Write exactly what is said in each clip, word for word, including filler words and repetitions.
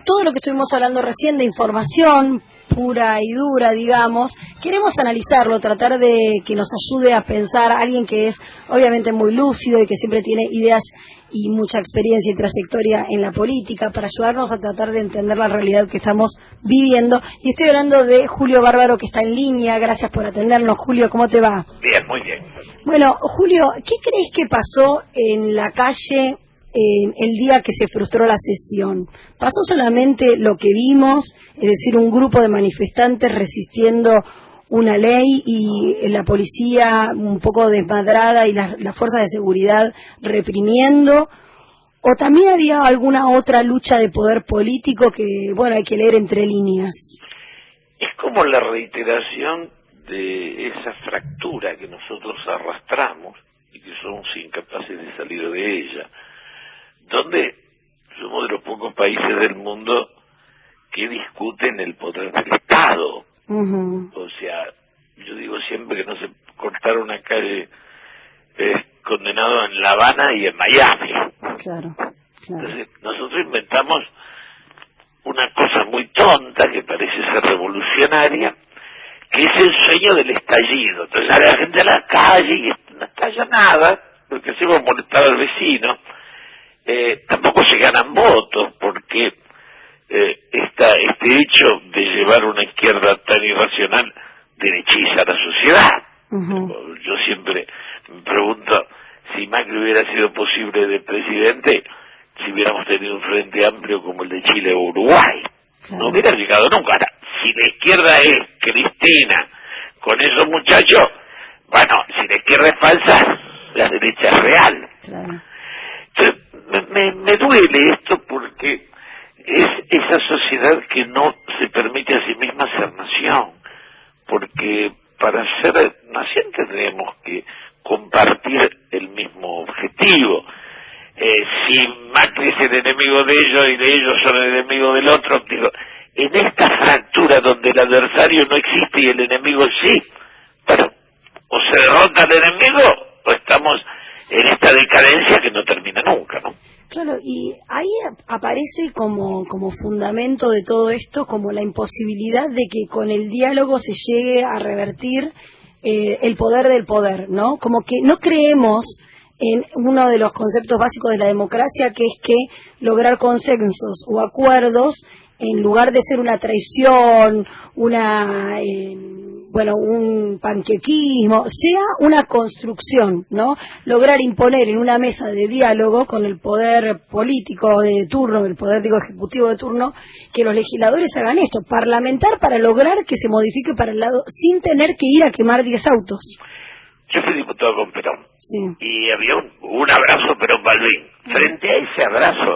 todo lo que estuvimos hablando recién de información pura y dura, digamos, queremos analizarlo, tratar de que nos ayude a pensar alguien que es obviamente muy lúcido y que siempre tiene ideas y mucha experiencia y trayectoria en la política para ayudarnos a tratar de entender la realidad que estamos viviendo. Y estoy hablando de Julio Bárbaro, que está en línea. Gracias por atendernos. Julio, ¿cómo te va? Bien, muy bien. Bueno, Julio, ¿qué crees que pasó en la calle eh, el día que se frustró la sesión? ¿Pasó solamente lo que vimos, es decir, un grupo de manifestantes resistiendo una ley y la policía un poco desmadrada y las, las fuerzas de seguridad reprimiendo? ¿O también había alguna otra lucha de poder político que, bueno, hay que leer entre líneas? Es como la reiteración de esa fractura que nosotros arrastramos y que somos incapaces de salir de ella, donde somos de los pocos países del mundo que discuten el poder del Estado. Uh-huh. O sea, yo digo siempre que no se cortar una calle es condenado en La Habana y en Miami. Claro, claro. Entonces nosotros inventamos una cosa muy tonta que parece ser revolucionaria, que es el sueño del estallido. Entonces sale la gente a la calle y no estalla nada, porque se va a molestar al vecino. Eh, tampoco se ganan votos, porque eh, esta, este hecho de llevar una izquierda tan irracional derechiza a la sociedad. Uh-huh. Yo siempre me pregunto si Macri hubiera sido posible de presidente si hubiéramos tenido un frente amplio como el de Chile o Uruguay. Claro. No hubiera llegado nunca. Ahora, si la izquierda es Cristina con esos muchachos, bueno, si la izquierda es falsa, la derecha es real. Claro. Entonces, me, me, me duele esto porque es esa sociedad que no se permite a sí misma ser nación, porque para ser nación tendríamos que compartir el mismo objetivo. Eh, si Macri es el enemigo de ellos y de ellos son el enemigo del otro, digo, en esta fractura donde el adversario no existe y el enemigo sí, bueno, o se derrota al enemigo o estamos en esta decadencia que no termina nunca, ¿no? Claro, y ahí aparece como, como fundamento de todo esto, como la imposibilidad de que con el diálogo se llegue a revertir eh, el poder del poder, ¿no? Como que no creemos en uno de los conceptos básicos de la democracia, que es que lograr consensos o acuerdos, en lugar de ser una traición, una eh, bueno, un panquequismo, sea una construcción, ¿no? Lograr imponer en una mesa de diálogo con el poder político de turno, el poder, digo, ejecutivo de turno, que los legisladores hagan esto, parlamentar para lograr que se modifique para el lado, sin tener que ir a quemar diez autos. Yo fui diputado con Perón, sí. Y había un, un abrazo Perón-Balbín. Frente a ese abrazo,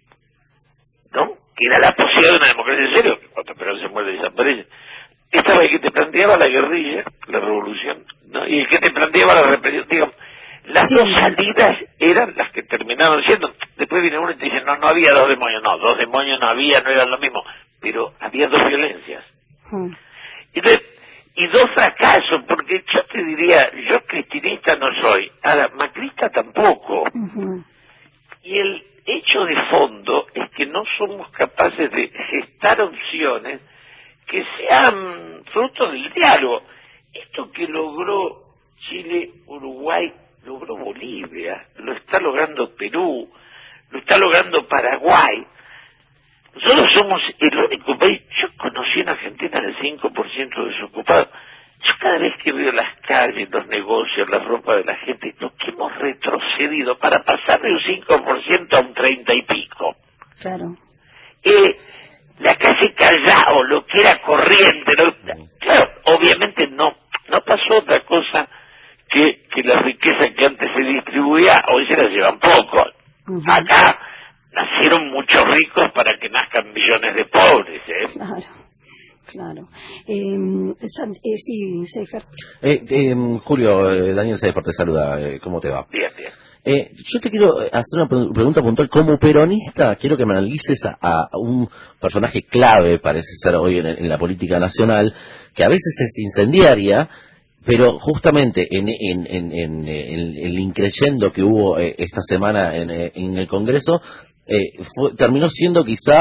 ¿no?, que era la posibilidad de una democracia en serio, que cuando Perón se muere desaparece, estaba el que te planteaba la guerrilla, la revolución, ¿no?, y el que te planteaba la represión. Digo, las sí. dos salidas eran las que terminaron siendo. Después viene uno y te dice, no, no había dos demonios. No, dos demonios no había, no eran lo mismo, pero había dos violencias. Hmm. Entonces, y dos fracasos, porque yo te diría, yo cristinista no soy, ahora macrista tampoco. Uh-huh. Y el hecho de fondo es que no somos capaces de gestar opciones que sean fruto del diálogo. Esto que logró Chile, Uruguay, logró Bolivia, lo está logrando Perú, lo está logrando Paraguay. Nosotros somos el único país. Yo conocí en Argentina el cinco por ciento desocupado. Yo cada vez que veo las calles, los negocios, la ropa de la gente, lo que hemos retrocedido para pasar de un cinco por ciento a un treinta y pico. Claro. Eh, la calle Callao, lo que era corriente, lo, claro, obviamente no, no pasó otra cosa que, que la riqueza que antes se distribuía, hoy se la llevan pocos. Uh-huh. Acá nacieron muchos ricos para que nazcan millones de pobres, ¿eh? Claro, claro. Eh, eh, sí, Seifer. Eh, eh, Julio, eh, Daniel Seifer te saluda. Eh, ¿Cómo te va? Bien, bien. Eh, yo te quiero hacer una pregunta puntual. Como peronista, quiero que me analices a, a un personaje clave, parece ser hoy en, en la política nacional, que a veces es incendiaria, pero justamente en, en, en, en, en el increyendo que hubo eh, esta semana en, en el Congreso, eh, fue, terminó siendo quizá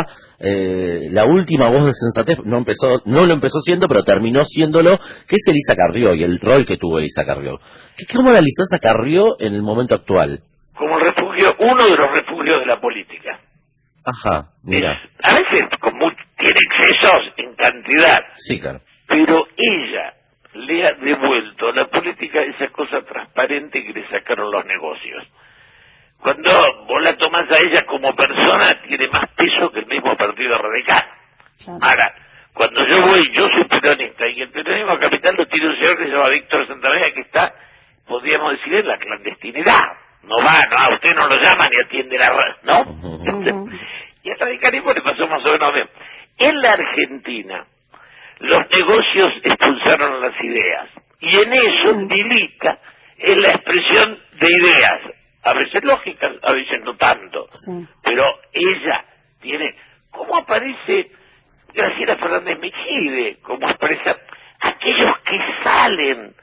eh, la última voz de sensatez, no empezó, no lo empezó siendo, pero terminó siéndolo, que es Elisa Carrió y el rol que tuvo Elisa Carrió. ¿Cómo analizás a Carrió en el momento actual? Como el refugio, uno de los refugios de la política. Ajá, mira. Es, a veces como tiene excesos en cantidad. Sí, claro. Pero ella le ha devuelto a la política esa cosa transparente que le sacaron los negocios. Cuando vos la tomás a ella como persona, tiene más peso que el mismo Partido Radical. Claro. Ahora, cuando yo voy, yo soy peronista, y el peronismo capital lo tiene un señor que se llama Víctor Santamaría, que está, podríamos decir, en la clandestinidad. No va, no, usted no lo llama ni atiende la red, ¿no? Uh-huh. Y al radicalismo le pasó más o menos bien. En la Argentina, los negocios expulsaron las ideas, y en eso Dilita es la expresión de ideas, a veces lógicas, a veces no tanto, sí. Pero ella tiene, ¿cómo aparece Graciela Fernández Mejide? ¿Cómo expresa aquellos que salen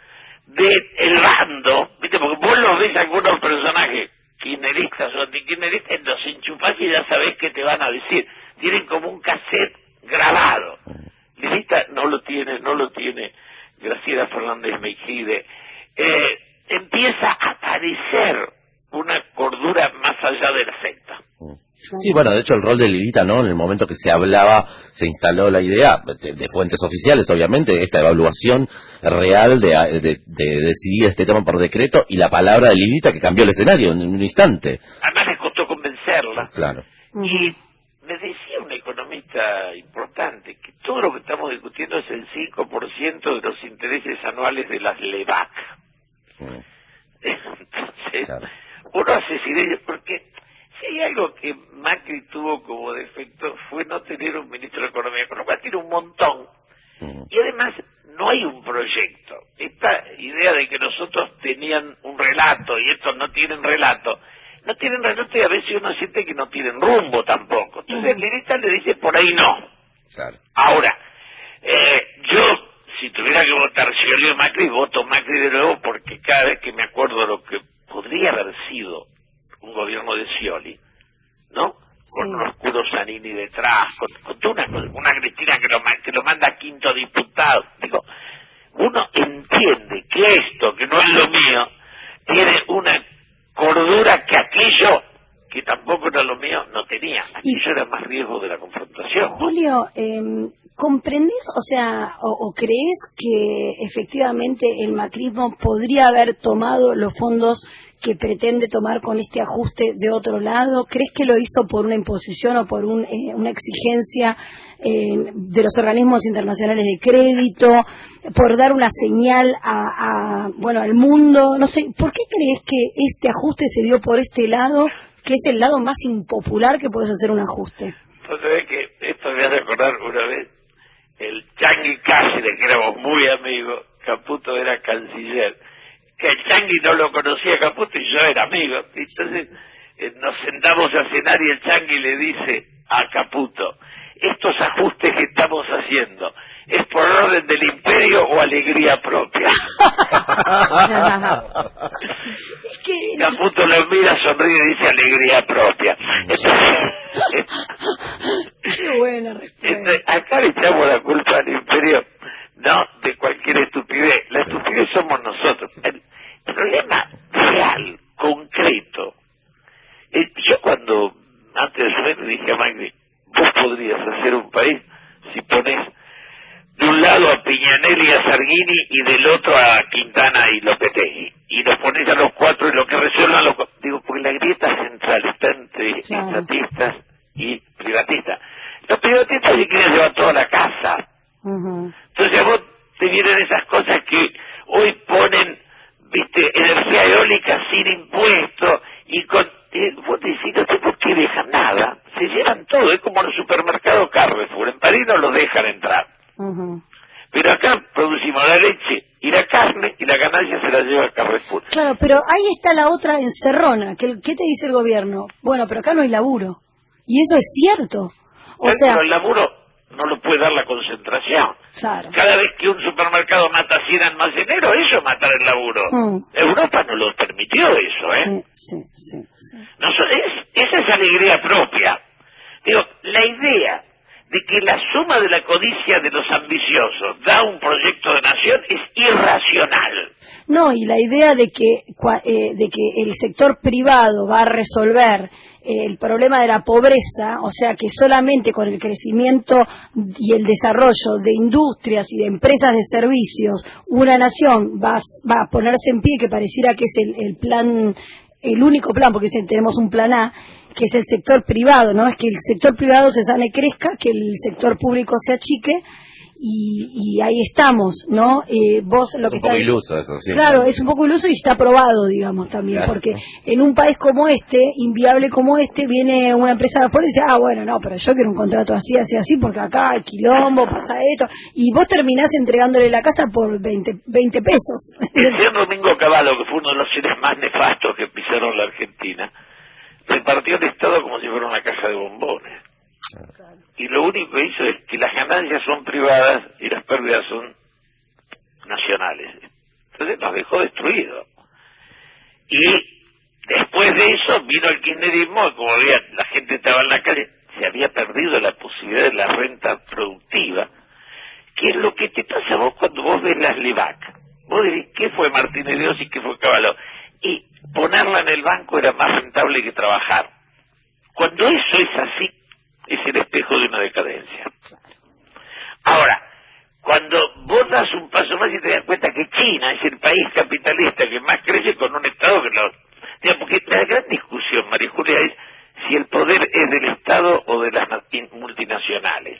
del bando? ¿Viste? Porque vos los ves algunos personajes kirchneristas o antikirchneristas, los enchufás y ya sabés qué te van a decir. Tienen como un cassette grabado. Lilita no lo tiene, no lo tiene Graciela Fernández Mejide. Eh, empieza a aparecer una cordura más allá de la secta. Sí, bueno, de hecho el rol de Lilita, ¿no? En el momento que se hablaba, se instaló la idea, de, de fuentes oficiales, obviamente, esta evaluación real de, de, de decidir este tema por decreto, y la palabra de Lilita que cambió el escenario en un instante. Además les costó convencerla. Claro. Y me decía un economista importante que todo lo que estamos discutiendo es el cinco por ciento de los intereses anuales de las LEVAC. Mm. Entonces, claro. Uno hace silencio porque si hay algo que Macri tuvo como defecto fue no tener un ministro de Economía, con lo cual tiene un montón. Mm. Y además no hay un proyecto. Esta idea de que nosotros tenían un relato y estos no tienen relato, no tienen relato y a veces uno siente que no tienen rumbo tampoco. Entonces mm. Lilita le dice por ahí no. Claro. Ahora, eh, yo si tuviera que votar Scioli o Macri, voto Macri de nuevo porque cada vez que me acuerdo lo que podría haber sido un gobierno de Scioli, ¿no? Sí. Con un oscuro Zanini detrás, con, con una, una Cristina que lo, que lo manda a quinto diputado. Digo, uno entiende que esto, que no es lo mío, tiene una cordura que aquello, que tampoco era lo mío, no tenía. Aquello y, era más riesgo de la confrontación. Julio, eh, ¿comprendés, o sea, o, o crees que efectivamente el macrismo podría haber tomado los fondos que pretende tomar con este ajuste de otro lado? ¿Crees que lo hizo por una imposición o por un, eh, una exigencia eh, de los organismos internacionales de crédito, por dar una señal a, a, bueno, al mundo? No sé, ¿por qué crees que este ajuste se dio por este lado, que es el lado más impopular que puedes hacer un ajuste? Vos sabés que esto me hace recordar una vez el Changuy Cáceres, que éramos muy amigos. Caputo era canciller, que el Changuy no lo conocía Caputo y yo era amigo. Entonces eh, nos sentamos a cenar y el Changuy le dice a Caputo: estos ajustes que estamos haciendo, ¿es por orden del imperio o alegría propia? Es que... Caputo lo mira, sonríe y dice alegría propia. Entonces, qué buena respuesta. Acá le echamos la culpa al imperio, no de cualquier estupidez. La estupidez somos nosotros. El problema real, concreto, eh, yo cuando antes de saber le dije a Macri: vos podrías hacer un país si pones de un lado a Piñanelli y a Sargini y del otro a Quintana y Lopetegui, y los pones a los cuatro y lo que resuelvan los cuatro. Digo, porque la grieta central está entre claro. estatistas y privatistas. Los privatistas se quieren llevar toda la casa. Uh-huh. Entonces a vos te vienen esas cosas que hoy ponen, viste, energía eólica sin impuestos y con... Eh, vos decís, no sé por qué dejan nada, se llevan todo, es como en el supermercado Carrefour, en París no los dejan entrar. Uh-huh. Pero acá producimos la leche y la carne y la ganancia se la lleva a Carrefour. Claro, pero ahí está la otra encerrona. ¿Qué, qué te dice el gobierno? Bueno, pero acá no hay laburo. Y eso es cierto. O el, sea, pero el laburo no lo puede dar la concentración. Claro. Cada vez que un supermercado mata cien almaceneros, eso es matar el laburo. Mm. Europa no lo permitió eso, ¿eh? Sí, sí, sí. sí. No, es, esa es alegría propia. Digo, la idea de que la suma de la codicia de los ambiciosos da un proyecto de nación es irracional. No, y la idea de que, eh, de que el sector privado va a resolver eh, el problema de la pobreza, o sea que solamente con el crecimiento y el desarrollo de industrias y de empresas de servicios, una nación va, va a ponerse en pie, que pareciera que es el, el plan, el único plan, porque tenemos un plan A, que es el sector privado, ¿no? Es que el sector privado se sane, crezca, que el sector público se achique, y, y ahí estamos, ¿no? Eh, vos lo es que un poco está... iluso eso, sí. Claro, es un poco iluso y está probado, digamos, también, Claro. porque en un país como este, inviable como este, viene una empresa de afuera y dice, ah, bueno, no, pero yo quiero un contrato así, así, así, porque acá hay quilombo, pasa esto, y vos terminás entregándole la casa por veinte, veinte pesos. El Domingo Cavallo, que fue uno de los seres más nefastos que pisaron la Argentina, repartió el Estado como si fuera una caja de bombones. Y lo único que hizo es que las ganancias son privadas y las pérdidas son nacionales. Entonces nos dejó destruidos. Y después de eso vino el kirchnerismo, y como veía, la gente estaba en la calle, se había perdido la posibilidad de la renta productiva, que es lo que te pasa a vos cuando vos ves las LEVAC. Vos decís, ¿qué fue Martínez de Oz y qué fue Cavallo? Y ponerla en el banco era más rentable que trabajar. Cuando eso es así, es el espejo de una decadencia. Ahora, cuando vos das un paso más y te das cuenta que China es el país capitalista que más crece con un Estado que lo... Digamos, porque la gran discusión, María Julia, es si el poder es del Estado o de las multinacionales.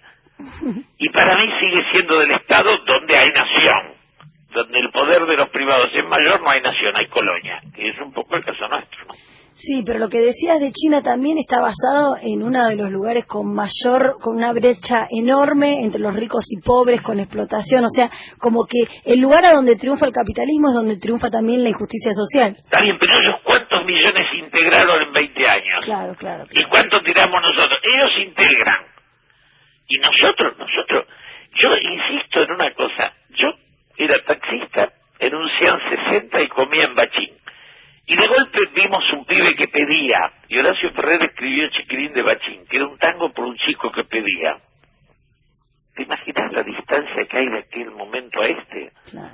Y para mí sigue siendo del Estado donde hay nación. Donde el poder de los privados es mayor, no hay nación, hay colonia. Que es un poco el caso nuestro, ¿no? Sí, pero lo que decías de China también está basado en uno de los lugares con mayor, con una brecha enorme entre los ricos y pobres, con explotación, o sea, como que el lugar a donde triunfa el capitalismo es donde triunfa también la injusticia social. Está bien, pero ellos cuántos millones integraron en veinte años. Claro, claro. claro. ¿Y cuánto tiramos nosotros? Ellos integran. Y nosotros, nosotros, yo insisto en una cosa, yo era taxista en un Cian sesenta y comía en Bachín. Y de golpe vimos un pibe que pedía, y Horacio Ferrer escribió Chiquirín de Bachín, que era un tango por un chico que pedía. ¿Te imaginas la distancia que hay de aquel momento a este? Claro,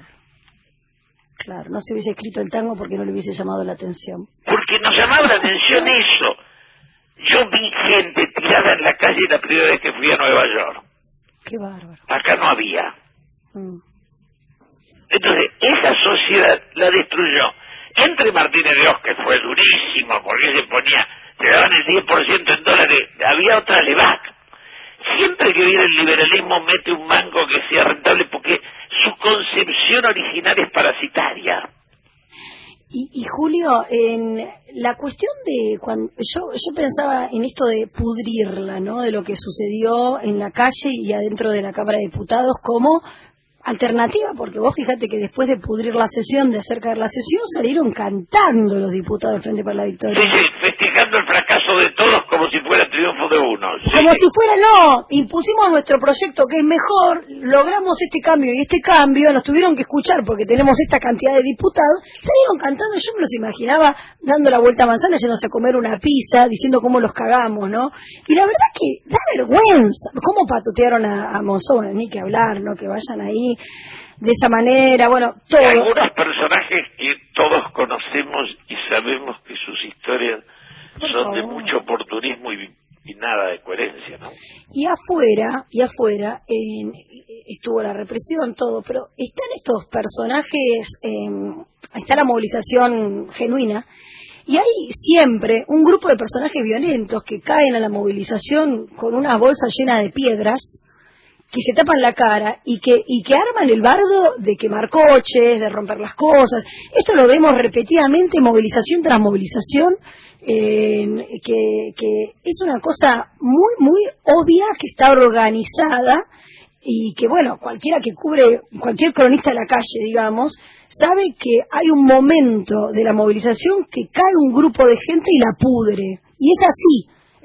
claro, no se hubiese escrito el tango porque no le hubiese llamado la atención. Porque nos llamaba la atención eso. Yo vi gente tirada en la calle la primera vez que fui a Nueva York. Qué bárbaro. Acá no había. Mm. Entonces, esa sociedad la destruyó. Entre Martínez de Oz, que fue durísimo, porque se ponía, te daban el diez por ciento en dólares, había otra LEVAC. Siempre que viene el liberalismo mete un mango que sea rentable, porque su concepción original es parasitaria. Y, y Julio, en la cuestión de cuando yo yo pensaba en esto de pudrirla, ¿no? De lo que sucedió en la calle y adentro de la Cámara de Diputados como alternativa, porque vos fíjate que después de pudrir la sesión, de hacer caer la sesión, salieron cantando los diputados del Frente para la Victoria. Sí, sí, festejando el fracaso de todos como si fuera el triunfo de uno. Sí, como sí. si fuera, no, impusimos nuestro proyecto que es mejor, logramos este cambio y este cambio, nos tuvieron que escuchar porque tenemos esta cantidad de diputados, salieron cantando, yo me los imaginaba dando la vuelta a manzana, yéndose a comer una pizza, diciendo cómo los cagamos, ¿no? Y la verdad que da vergüenza, cómo patotearon a, a Monzón, ni que hablar, ¿no? Que vayan ahí de esa manera, bueno, todo. Hay algunos personajes que todos conocemos y sabemos que sus historias Por son favor. de mucho oportunismo y, y nada de coherencia, ¿no? Y afuera, y afuera, en, estuvo la represión, todo, pero están estos personajes, eh, está la movilización genuina, y hay siempre un grupo de personajes violentos que caen a la movilización con unas bolsas llenas de piedras, que se tapan la cara y que y que arman el bardo de quemar coches, de romper las cosas. Esto lo vemos repetidamente, movilización tras movilización, eh, que, que es una cosa muy, muy obvia, que está organizada y que, bueno, cualquiera que cubre, cualquier cronista de la calle, digamos, sabe que hay un momento de la movilización que cae un grupo de gente y la pudre. Y es así.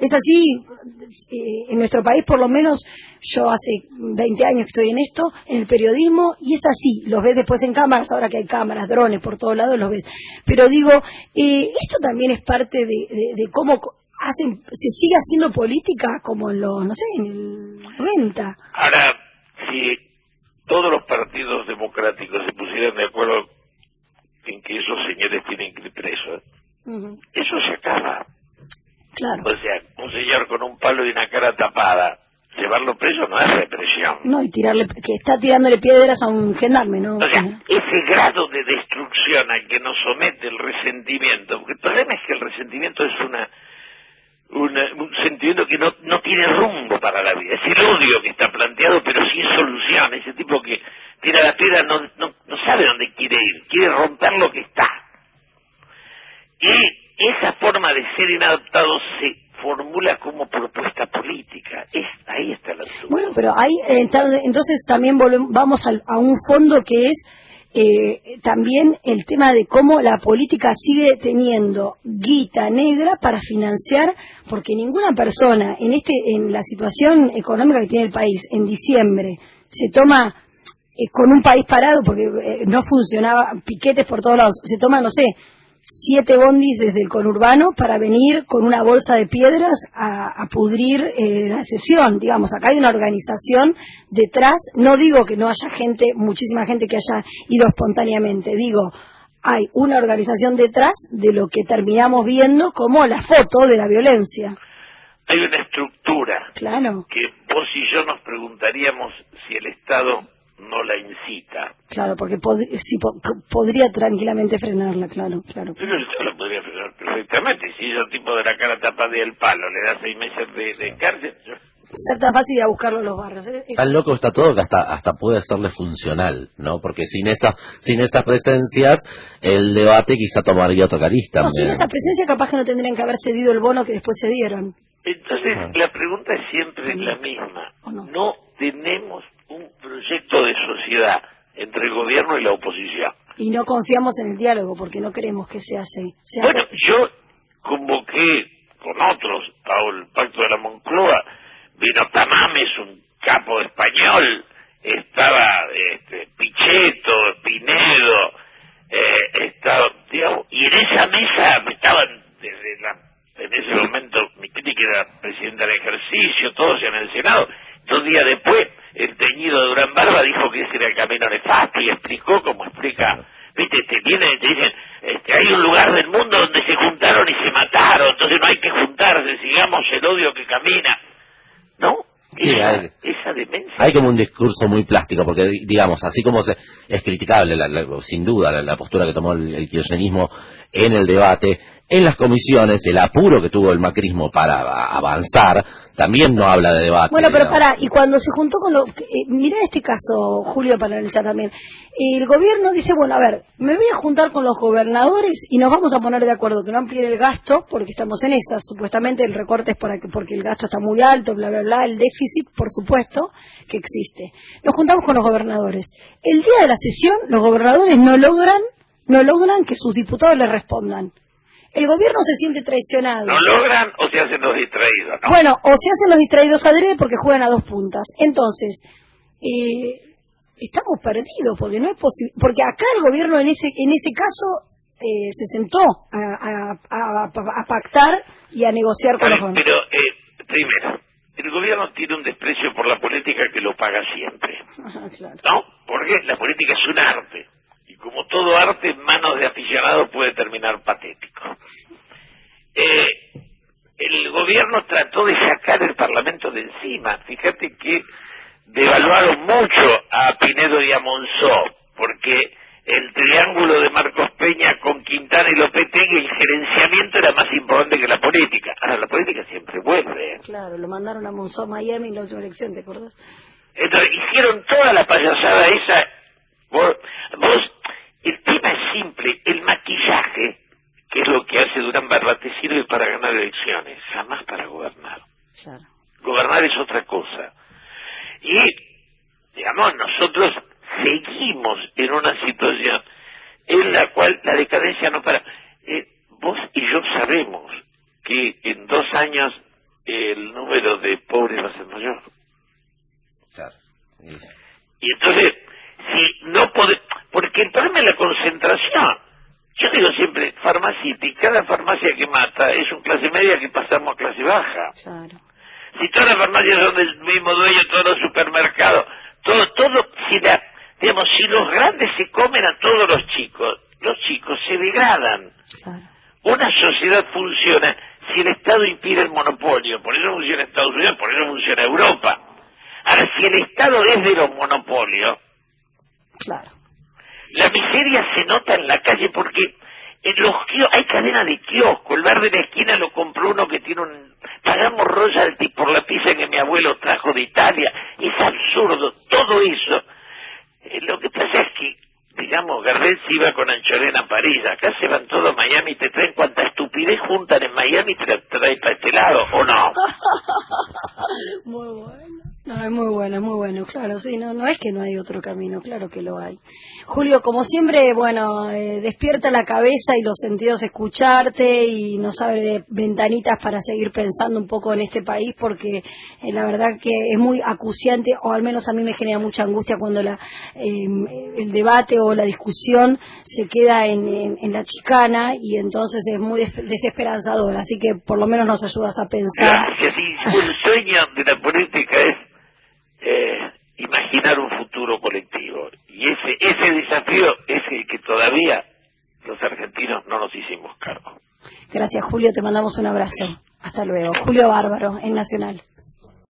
Es así, eh, en nuestro país por lo menos, yo hace veinte años que estoy en esto, en el periodismo, y es así, los ves después en cámaras, ahora que hay cámaras, drones por todos lados, los ves. Pero digo, eh, esto también es parte de, de, de cómo hacen, se sigue haciendo política como en los, no sé, en el noventa. Ahora, si todos los partidos democráticos se pusieran de acuerdo en que esos señores tienen que ir presos, uh-huh. eso se acaba. Claro. O sea, un señor con un palo y una cara tapada, llevarlo preso no es represión. No, y tirarle, que está tirándole piedras a un gendarme, ¿no? O sea, ese grado de destrucción al que nos somete el resentimiento, porque el problema es que el resentimiento es una, una un sentimiento que no, no tiene rumbo para la vida, es el odio que está planteado pero sin solución, ese tipo que tira la piedra no, no, no sabe dónde quiere ir, quiere romper lo que está. Y esa forma de ser inadaptado se formula como propuesta política. Es, ahí está el asunto. Bueno, pero ahí entonces también volvemos, vamos a, a un fondo que es eh, también el tema de cómo la política sigue teniendo guita negra para financiar, porque ninguna persona en este en la situación económica que tiene el país en diciembre se toma eh, con un país parado porque eh, no funcionaba, piquetes por todos lados, se toma, no sé, siete bondis desde el conurbano para venir con una bolsa de piedras a, a pudrir eh, la sesión, digamos, acá hay una organización detrás, no digo que no haya gente, muchísima gente que haya ido espontáneamente, digo, hay una organización detrás de lo que terminamos viendo como la foto de la violencia. Hay una estructura, claro, que vos y yo nos preguntaríamos si el Estado no la incita. Claro, porque pod si po podría tranquilamente frenarla, claro, claro. Pero el Estado la podría frenar perfectamente. Si ese tipo de la cara tapada del palo le da seis meses de, de cárcel. Yo... Es tan fácil de a buscarlo en los barrios. ¿eh? Tan loco está todo que hasta hasta puede serle funcional, ¿no? Porque sin esa sin esas presencias el debate quizá tomaría otro cariz también. No, sin esa presencia capaz que no tendrían que haber cedido el bono que después se dieron. Entonces ah. la pregunta es siempre no. la misma. No? no tenemos un proyecto de sociedad entre el gobierno y la oposición. Y no confiamos en el diálogo porque no queremos que sea así. Sea bueno, que... yo convoqué con otros al Pacto de la Moncloa, vino Tamames, un capo español, estaba este, Pichetto, Pinedo, eh, estaba, digamos, y en esa mesa estaban desde la en ese momento mi que era presidenta del ejercicio, todos en el Senado. Dos días después, el teñido de Durán Barba dijo que ese era el camino nefasto y explicó como explica, viste, te vienen y te dicen, este, hay un lugar del mundo donde se juntaron y se mataron, entonces no hay que juntarse, sigamos el odio que camina, ¿no? Sí, esa, hay, esa demencia. Hay como un discurso muy plástico, porque digamos, así como se, es criticable, la, la, sin duda, la, la postura que tomó el, el kirchnerismo en el debate, en las comisiones, el apuro que tuvo el macrismo para avanzar, también no habla de debate. Bueno, pero digamos. pará, y cuando se juntó con lo... Eh, mirá este caso, Julio, para analizar también. El gobierno dice, bueno, a ver, me voy a juntar con los gobernadores y nos vamos a poner de acuerdo que no amplíe el gasto, porque estamos en esa, supuestamente el recorte es para que, porque el gasto está muy alto, bla, bla, bla, el déficit, por supuesto, que existe. Nos juntamos con los gobernadores. El día de la sesión, los gobernadores no logran, no logran que sus diputados les respondan. El gobierno se siente traicionado. ¿No logran o se hacen los distraídos? ¿No? Bueno, o se hacen los distraídos adrede porque juegan a dos puntas. Entonces, eh, estamos perdidos porque no es posible. Porque acá el gobierno en ese en ese caso eh, se sentó a, a, a, a pactar y a negociar con ver, los Pero, eh, primero, el gobierno tiene un desprecio por la política que lo paga siempre. Ajá, claro. ¿No? Porque la política es un arte. Y como todo arte en manos de aficionados puede terminar patético. Eh, el gobierno trató de sacar el Parlamento de encima. Fíjate que devaluaron mucho a Pinedo y a Monzó, porque el triángulo de Marcos Peña con Quintana y Lopetegui, el gerenciamiento era más importante que la política. Ahora, la política siempre vuelve. Claro, lo mandaron a Monzó, Miami en la última elección, ¿te acordás? Entonces, hicieron toda la payasada esa. Vos, vos el tema es simple, el maquillaje, que es lo que hace Durán Barba, te sirve para ganar elecciones, jamás para gobernar. Claro. Gobernar es otra cosa. Y, digamos, nosotros seguimos en una situación en la cual la decadencia no para. Eh, vos y yo sabemos que en dos años el número de pobres va a ser mayor. Claro. Sí. Y entonces, si no puede, porque el problema es la concentración. Yo digo siempre, farmacity, cada farmacia que mata es un clase media que pasamos a clase baja. Claro. Si todas las farmacias son del mismo dueño, todos los supermercados, todo, todo, si la, digamos, si los grandes se comen a todos los chicos, los chicos se degradan. Claro. Una sociedad funciona si el Estado impide el monopolio, por eso funciona Estados Unidos, por eso funciona Europa. Ahora, si el Estado es de los monopolios, claro, la miseria se nota en la calle porque en los kios, hay cadena de kiosco, el bar de la esquina lo compró uno que tiene un... Pagamos royalty por la pizza que mi abuelo trajo de Italia, es absurdo, todo eso. Eh, lo que pasa es que, digamos, Gardel se iba con Ancholena a París, acá se van todos a Miami, te traen cuanta estupidez juntan en Miami, te la traen para este lado, ¿o no? Muy bueno. No, es muy bueno, es muy bueno, claro, sí, no, no es que no hay otro camino, claro que lo hay. Julio, como siempre, bueno, eh, despierta la cabeza y los sentidos escucharte y nos abre ventanitas para seguir pensando un poco en este país porque eh, la verdad que es muy acuciante, o al menos a mí me genera mucha angustia cuando la, eh, el debate o la discusión se queda en, en, en la chicana y entonces es muy des- desesperanzador, así que por lo menos nos ayudas a pensar. Gracias, y el sueño de la política es eh, imaginar un futuro colectivo. Y ese ese desafío es el que todavía los argentinos no nos hicimos cargo. Gracias, Julio, te mandamos un abrazo. Hasta luego. Julio Bárbaro, en Nacional.